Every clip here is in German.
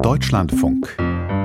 Deutschlandfunk.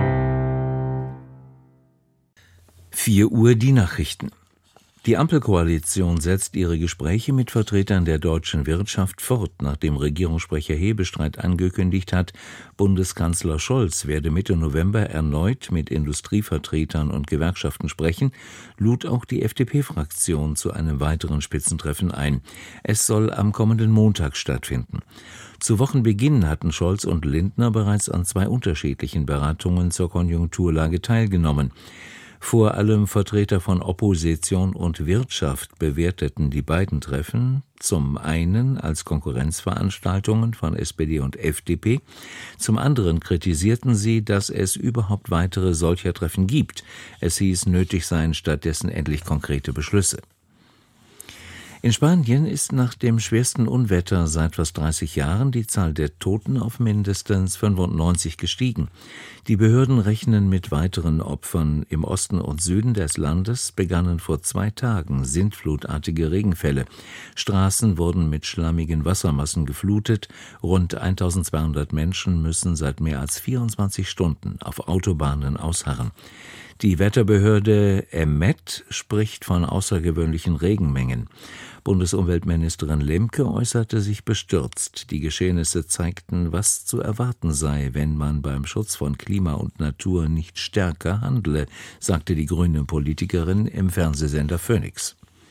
4 Uhr die Nachrichten. Die Ampelkoalition setzt ihre Gespräche mit Vertretern der deutschen Wirtschaft fort, nachdem Regierungssprecher Hebestreit angekündigt hat, Bundeskanzler Scholz werde Mitte November erneut mit Industrievertretern und Gewerkschaften sprechen, lud auch die FDP-Fraktion zu einem weiteren Spitzentreffen ein. Es soll am kommenden Montag stattfinden. Zu Wochenbeginn hatten Scholz und Lindner bereits an 2 unterschiedlichen Beratungen zur Konjunkturlage teilgenommen. Vor allem Vertreter von Opposition und Wirtschaft bewerteten die beiden Treffen zum einen als Konkurrenzveranstaltungen von SPD und FDP, zum anderen kritisierten sie, dass es überhaupt weitere solcher Treffen gibt. Es hieß, nötig seien stattdessen endlich konkrete Beschlüsse. In Spanien ist nach dem schwersten Unwetter seit fast 30 Jahren die Zahl der Toten auf mindestens 95 gestiegen. Die Behörden rechnen mit weiteren Opfern. Im Osten und Süden des Landes begannen vor 2 Tagen sintflutartige Regenfälle. Straßen wurden mit schlammigen Wassermassen geflutet. Rund 1200 Menschen müssen seit mehr als 24 Stunden auf Autobahnen ausharren. Die Wetterbehörde EMET spricht von außergewöhnlichen Regenmengen. Bundesumweltministerin Lemke äußerte sich bestürzt. Die Geschehnisse zeigten, was zu erwarten sei, wenn man beim Schutz von Klima und Natur nicht stärker handle, sagte die grüne Politikerin im Fernsehsender Phoenix.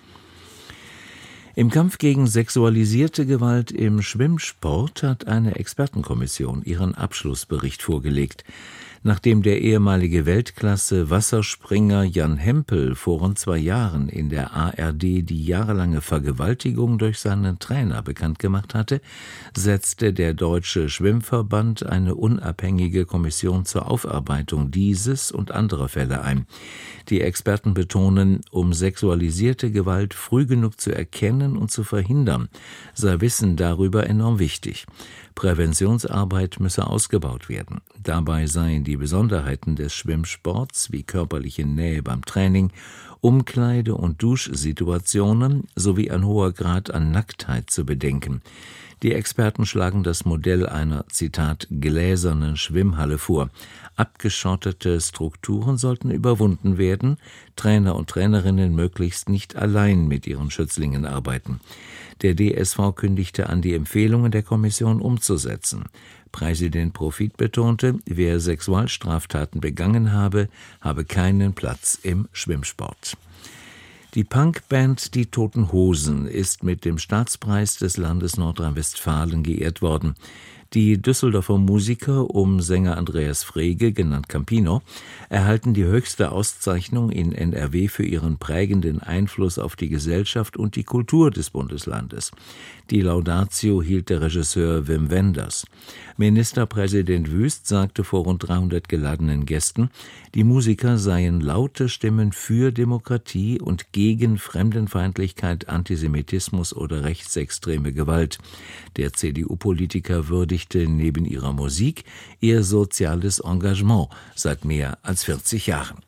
Im Kampf gegen sexualisierte Gewalt im Schwimmsport hat eine Expertenkommission ihren Abschlussbericht vorgelegt. Nachdem der ehemalige Weltklasse-Wasserspringer Jan Hempel vor rund 2 Jahren in der ARD die jahrelange Vergewaltigung durch seinen Trainer bekannt gemacht hatte, setzte der Deutsche Schwimmverband eine unabhängige Kommission zur Aufarbeitung dieses und anderer Fälle ein. Die Experten betonen, um sexualisierte Gewalt früh genug zu erkennen und zu verhindern, sei Wissen darüber enorm wichtig. Präventionsarbeit müsse ausgebaut werden. Dabei seien die Besonderheiten des Schwimmsports wie körperliche Nähe beim Training, Umkleide- und Duschsituationen sowie ein hoher Grad an Nacktheit zu bedenken. Die Experten schlagen das Modell einer, Zitat, gläsernen Schwimmhalle vor. Abgeschottete Strukturen sollten überwunden werden, Trainer und Trainerinnen möglichst nicht allein mit ihren Schützlingen arbeiten. Der DSV kündigte an, die Empfehlungen der Kommission umzusetzen. Präsident Profit betonte, wer Sexualstraftaten begangen habe, habe keinen Platz im Schwimmsport. Die Punkband Die Toten Hosen ist mit dem Staatspreis des Landes Nordrhein-Westfalen geehrt worden. Die Düsseldorfer Musiker um Sänger Andreas Frege, genannt Campino, erhalten die höchste Auszeichnung in NRW für ihren prägenden Einfluss auf die Gesellschaft und die Kultur des Bundeslandes. Die Laudatio hielt der Regisseur Wim Wenders. Ministerpräsident Wüst sagte vor rund 300 geladenen Gästen, die Musiker seien laute Stimmen für Demokratie und gegen Fremdenfeindlichkeit, Antisemitismus oder rechtsextreme Gewalt. Der CDU-Politiker würdigte neben ihrer Musik ihr soziales Engagement seit mehr als 40 Jahren.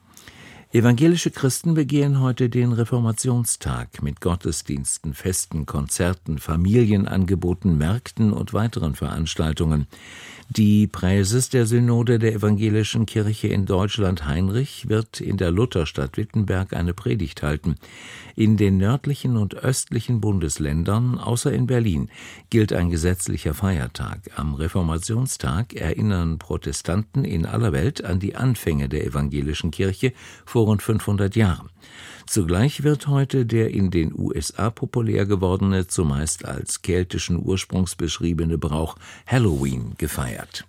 Evangelische Christen begehen heute den Reformationstag mit Gottesdiensten, Festen, Konzerten, Familienangeboten, Märkten und weiteren Veranstaltungen. Die Präses der Synode der Evangelischen Kirche in Deutschland, Heinrich, wird in der Lutherstadt Wittenberg eine Predigt halten. In den nördlichen und östlichen Bundesländern, außer in Berlin, gilt ein gesetzlicher Feiertag. Am Reformationstag erinnern Protestanten in aller Welt an die Anfänge der Evangelischen Kirche vor rund 500 Jahren. Zugleich wird heute der in den USA populär gewordene, zumeist als keltischen Ursprungs beschriebene Brauch Halloween gefeiert.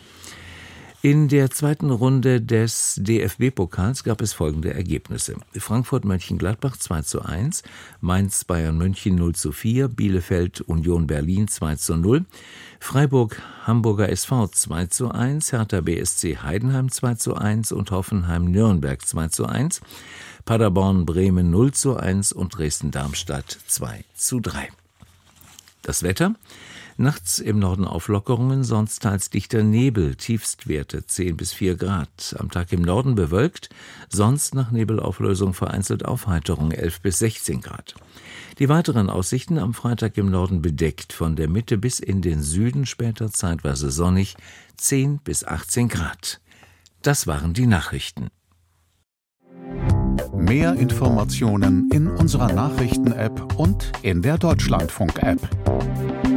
In der zweiten Runde des DFB-Pokals gab es folgende Ergebnisse: Frankfurt-Mönchengladbach 2:1, Mainz-Bayern München 0:4, Bielefeld-Union Berlin 2:0, Freiburg-Hamburger SV 2:1, Hertha BSC Heidenheim 2:1 und Hoffenheim-Nürnberg 2:1, Paderborn-Bremen 0:1 und Dresden-Darmstadt 2:3. Das Wetter: Nachts im Norden Auflockerungen, sonst teils dichter Nebel, Tiefstwerte 10 bis 4 Grad. Am Tag im Norden bewölkt, sonst nach Nebelauflösung vereinzelt Aufheiterung 11 bis 16 Grad. Die weiteren Aussichten: am Freitag im Norden bedeckt, von der Mitte bis in den Süden später zeitweise sonnig, 10 bis 18 Grad. Das waren die Nachrichten. Mehr Informationen in unserer Nachrichten-App und in der Deutschlandfunk-App.